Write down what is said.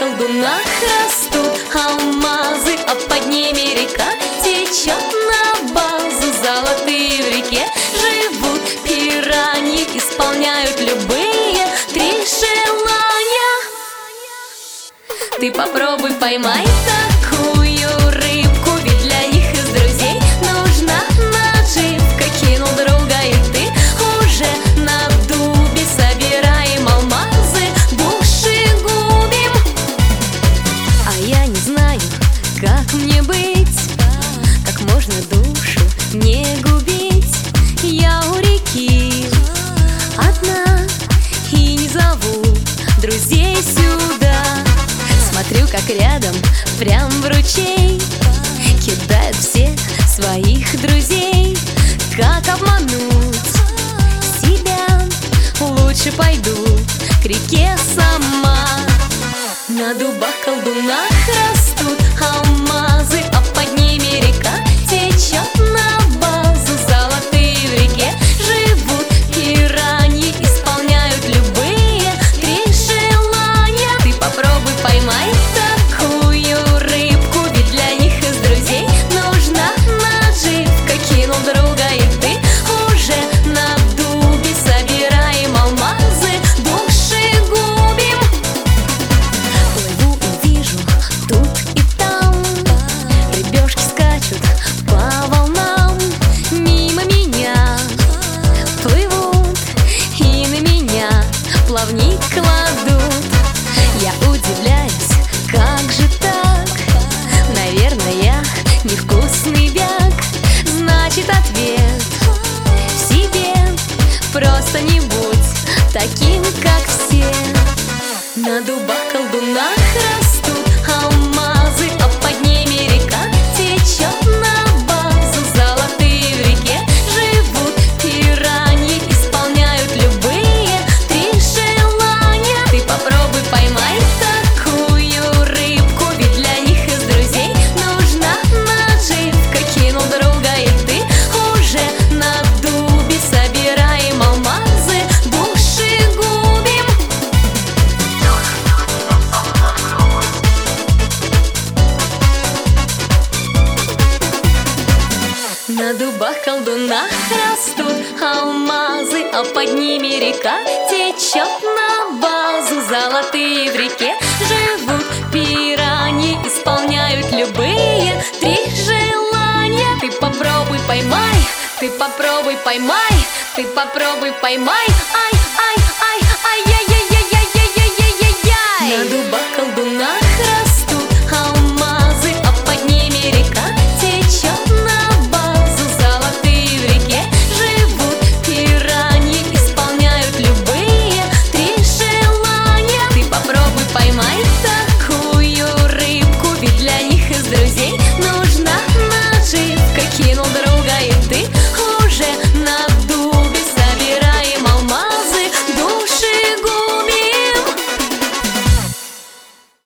колдунах растут алмазы, а под ними река течет на базу. Золотые в реке живут пираньи, исполняют любые 3 желания. Ты попробуй поймай такую рыбку, ведь для них из друзей нужна наживка. Кинул друга и ты уже на дубе, собираем алмазы, душегубим. А я не знаю, как мне быть, как можно душу не губить. Я у реки одна и не зову друзей сюда. Смотрю, как рядом, прям в ручей, кидают все своих друзей. Как обмануть себя? Лучше пойду к реке сама. На дубах колдунах растут алмазы, а под ними река течет на базу. Золотые в реке живут пираньи, исполняют любые 3 желания. Ты попробуй поймай такую рыбку, ведь для них из друзей нужна наживка. Кинул друга и ты уже на дубе, собираем алмазы, душегубим. Плыву и вижу тут и там, рыбешки скачут по волнам. Мимо меня плывут и на меня плавник кладут. Я удивляюсь, как же так? Наверное, я невкусный бяк. Значит, ответ в себе: просто не будь таким, как все. На дубах колдунах растут алмазы, а под ними река течет на базу. Золотые в реке живут пираньи, исполняют любые 3 желания. Ты попробуй поймай такую рыбку, ведь для них из друзей нужна наживка. Кинул друга и ты уже на дубе, собираем алмазы, душегубим. На дубах колдунах растут алмазы, а под ними река течет на базу. Золотые в реке живут пираньи, исполняют любые 3 желания. Ты попробуй поймай, ты попробуй поймай, ты попробуй поймай.